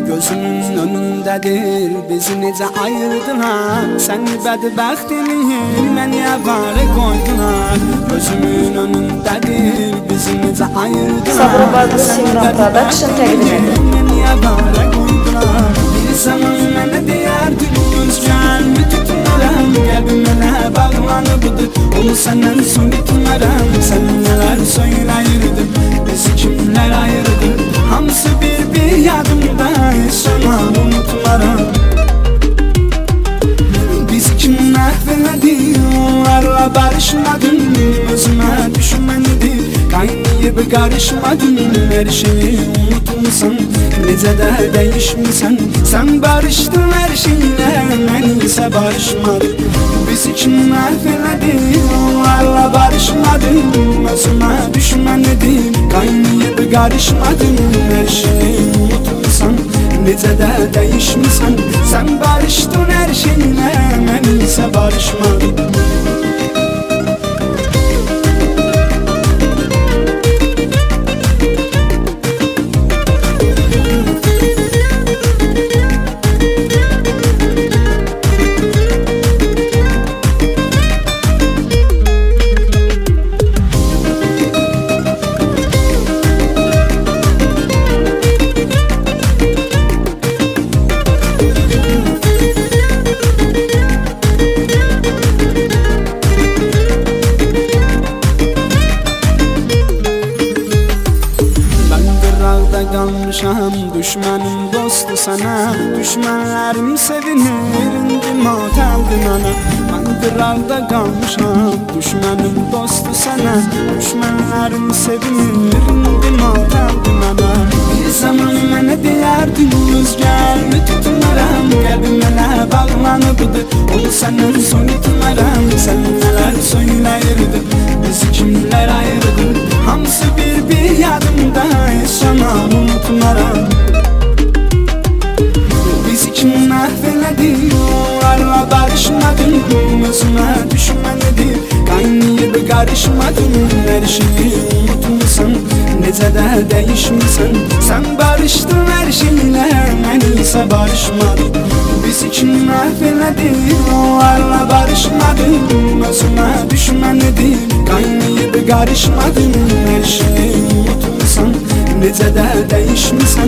Gözümün önündedir bizi necə ayırdılar. Sən bədbəxtimi məni avara qoydular. Gözümün önündedir bizi necə ayırdılar. Sabro Barbu Simran Production təqdim edir. Məni avara qoydular. Bir zaman mənə deyərdin göz gəlmi tutmaram. Qəlbim mənə bağlanıbdır, onu səndən soyutmaram. Sən nələr söyləyirdin, bizi kimlər ayırdı? Hamısı bir yadımda, yaşamam unutmaram. Bizi kimlər vermədi, onlarla barışmadım. Özümə düşməndir, qaynayıb qarışmadım. Hər şeyi unutmuşsan, necə də dəyişmişsən. Sən barışdın hər şeylə, mən isə barışmadım. Bizi kimlər vermədi, onlarla barışmadım. Özümə düşməndir, qaynayıb qarışmadım. Hər şeyi unutmuşsan, necə də dəyişmişsən. Sən barışdın hər şeylə, mən isə barışmadım. Qalmışam, düşmənim dostu sana. Düşmənlərim sevinir, indi matəldir mənə. Mən qıraqda qalmışam, düşmənim dostu sana. Düşmənlərim sevinir, indi matəldir mənə. Bir zaman mənə deyərdin, göz gəlmi tutmaram. Qəlbim mənə bağlanıbdır, onu səndən soyutmaram. Sən nələr söyləyirdin, bizi kimlər ayırdı? Hamısı bir yadımda, yaşamam unutmaram. Bizi kimlər vermədi, onlarla barışmadım. Özümə düşməndir, qaynayıb qarışmadım. Hər şeyi unutmuşsan, necə də dəyişmişsən. Sən barışdın hər şeylə, mən isə barışmadım. Bizi kimlər vermədi, onlarla barışmadım. Özümə düşməndir, qaynayıb qarışmadım. Hər şeyi unutmuşsan, necə də dəyişmişsən.